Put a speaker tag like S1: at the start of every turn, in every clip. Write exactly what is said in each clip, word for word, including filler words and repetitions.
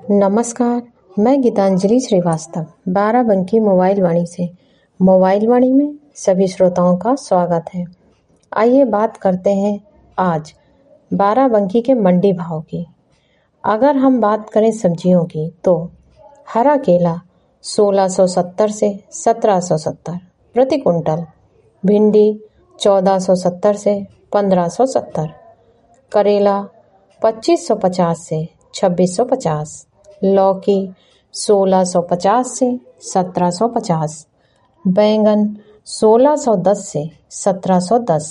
S1: नमस्कार, मैं गीतांजलि श्रीवास्तव बाराबंकी मोबाइल वाणी से मोबाइल वाणी में सभी श्रोताओं का स्वागत है। आइए बात करते हैं आज बाराबंकी के मंडी भाव की। अगर हम बात करें सब्जियों की तो हरा केला सोलह सौ सत्तर से सत्रह सौ सत्तर प्रति कुंटल, भिंडी चौदह सौ सत्तर से पंद्रह सौ सत्तर, करेला पच्चीस सौ पचास से छब्बीस सौ पचास, लौकी सोलह सौ पचास से सत्रह सौ पचास, बैंगन सोलह सौ दस से सत्रह सौ दस,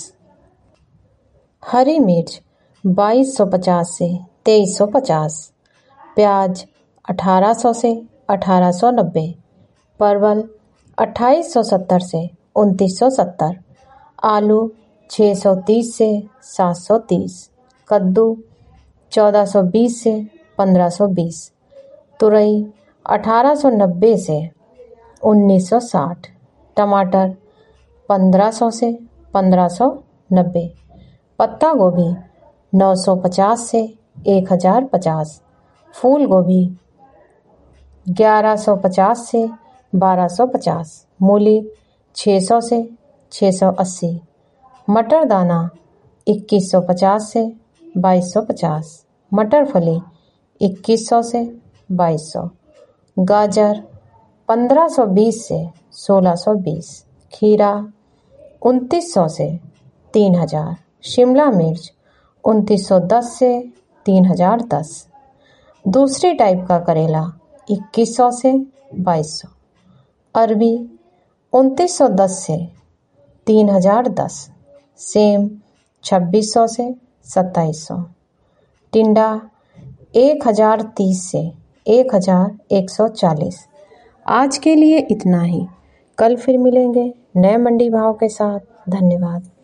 S1: हरी मिर्च बाईस सौ पचास से तेईस सौ पचास, प्याज अठारह सौ से अठारह सौ नब्बे, परवल अट्ठाईस सौ सत्तर से उनतीस सौ सत्तर, आलू छः सौ तीस से सात सौ तीस, कद्दू चौदह सौ बीस से पंद्रह सौ बीस, तुरई अठारह सौ नब्बे से उन्नीस सौ साठ, टमाटर पंद्रह सौ से पंद्रह सौ नब्बे, पत्ता गोभी नौ सौ पचास से एक हज़ार पचास, फूल गोभी ग्यारह सौ पचास से बारह सौ पचास, मूली छः सौ से छः सौ अस्सी, मटर दाना इक्कीस सौ पचास से बाईस सौ पचास, मटर फली इक्कीस सौ से बाईस सौ, गाजर पंद्रह सौ बीस से सोलह सौ बीस, खीरा उनतीस सौ से तीन हज़ार, शिमला मिर्च उनतीस सौ दस से तीन हज़ार दस, दूसरी टाइप का करेला इक्कीस सौ से बाईस सौ, अरबी उनतीस सौ दस से तीन हज़ार दस, सेम छब्बीस सौ से सत्ताईस सौ, टिंडा एक हज़ार तीस से एक हज़ार एक सौ चालीस। आज के लिए इतना ही। कल फिर मिलेंगे नए मंडी भाव के साथ। धन्यवाद।